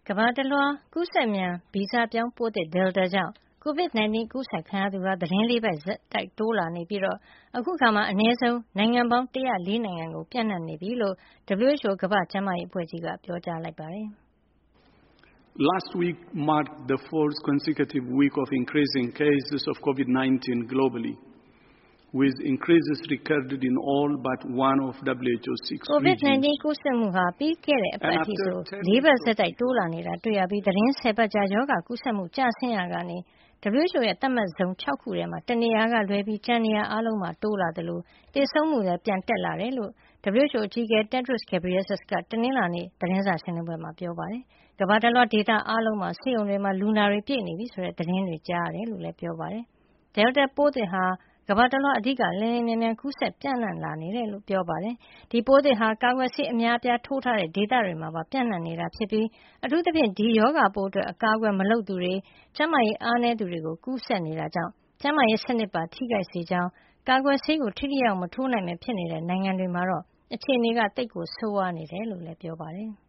ကမ္ဘာတလွှားကူးစက်မြန်ဗီဇပြောင်းပိုးသစ် Delta ကြောင့် COVID-19 ကူးစက်ခံရသူဟာ သီတင်း 4 ပတ်ဆက်တိုက်တိုးလာနေပြီး အခုအခါမှာ အနည်းဆုံး နိုင်ငံပေါင်း 104 နိုင်ငံကို ပြန့်နှံ့နေပြီလို့ WHO ကမ္ဘာ့ကျန်းမာရေးအဖွဲ့ကြီးက ပြောကြားလိုက်ပါတယ်။ Last week marked the fourth consecutive week of increasing cases of COVID-19 globally, with increases recorded in all but one of WHO's 6 regions. COVID-19 ကူးစက်မှုဟာပြီးခဲ့တဲ့အပတ်အထိဆို 4 ပတ်ဆက်တိုက်တိုးလာနေတာတွေ့ရပြီး သီတင်း 10 ပတ်ကြာရောဂါကူးစက်မှုကျဆင်းရာကနေ WHO ရဲ့သတ်မှတ်ဇုံ 6 ခုထဲမှာ တနေရာကလွဲပြီး ကျန်နေရာအားလုံးမှာတိုးလာသလို သေဆုံးမှုလည်းပြန်တက်လာတယ်လို့ WHO အကြီးအကဲ Tedros Adhanom Ghebreyesus က တနင်္လာနေ့ သတင်းစာရှင်းလင်းပွဲမှာပြောပါတယ်။ ကမ္ဘာတလွှားဒေသအားလုံးမှာ ဆေးရုံတွေမှာ လူနာတွေပြည့်နေပြီဆိုတဲ့သတင်းတွေကြားရတယ်လို့လည်းပြောပါတယ်။ Delta ပိုးသစ်ဟာ ကမ္ဘာတလွှားအဓိကလျင်လျင်မြန်မြန်ကူးစက်ပြန့်နှံ့လာနေတယ်လို့ပြောပါတယ်။ ဒီပိုးသစ်ဟာ ကာကွယ်ဆေးအများအပြားထိုးထားတဲ့ဒေသတွေမှာပါပြန့်နှံ့နေတာဖြစ်ပြီး အထူးသဖြင့် ဒီရောဂါပိုးအတွက်အကာကွယ်မလုပ်သူတွေ၊ ကျန်းမာရေးအားနည်းသူတွေကို ကူးစက်နေတာကြောင့် ကျန်းမာရေးစနစ်ပါထိခိုက်စေကြောင်း၊ ကာကွယ်ဆေးကိုထိထိရောက်ရောက်မထိုးနိုင်ပဲဖြစ်နေတဲ့နိုင်ငံတွေမှာတော့ အခြေအနေကသိပ်ဆိုးဝါးနေတယ်လို့လည်းပြောပါတယ်။